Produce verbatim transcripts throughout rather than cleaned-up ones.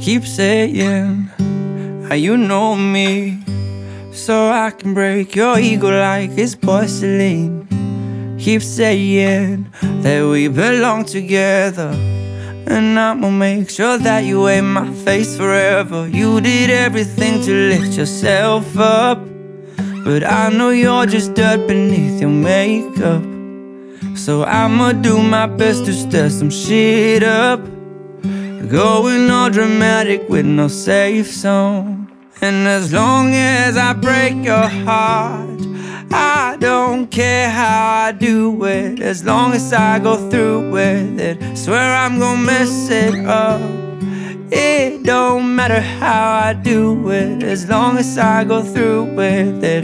Keep saying how you know me, so I can break your ego like it's porcelain. Keep saying that we belong together, and I'ma make sure that you ain't my face forever. You did everything to lift yourself up, but I know you're just dirt beneath your makeup. So I'ma do my best to stir some shit up, going all dramatic with no safe zone. And as long as I break your heart, I don't care how I do it. As long as I go through with it, swear I'm gonna mess it up. It don't matter how I do it, as long as I go through with it.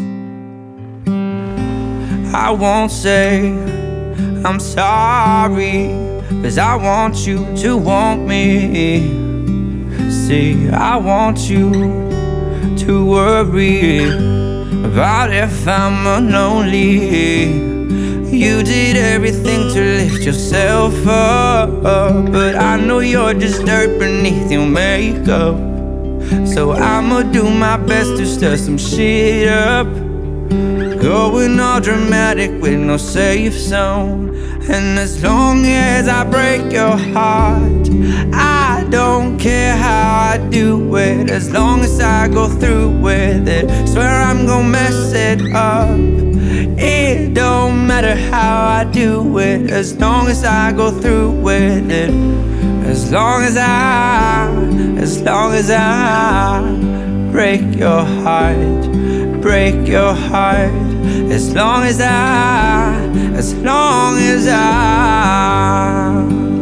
I won't say I'm sorry, cause I want you to want me. See, I want you to worry about if I'm lonely. You did everything to lift yourself up, but I know you're just dirt beneath your makeup. So I'ma do my best to stir some shit up, going all dramatic with no safe zone. And as long as I break your heart, I don't care how I do it, as long as I go through with it. Swear I'm gonna mess it up. It don't matter how I do it, as long as I go through with it. As long as I, as long as I break your heart, break your heart. As long as I, as long as I,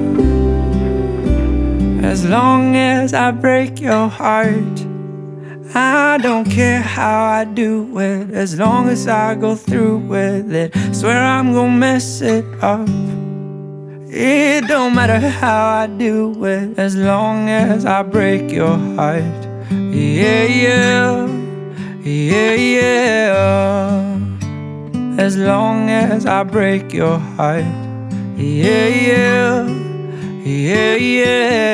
as long as I break your heart, I don't care how I do it, as long as I go through with it. Swear I'm gonna mess it up. It don't matter how I do it, as long as I break your heart. Yeah, yeah, yeah, yeah. As long as I break your heart. Yeah, yeah, yeah, yeah.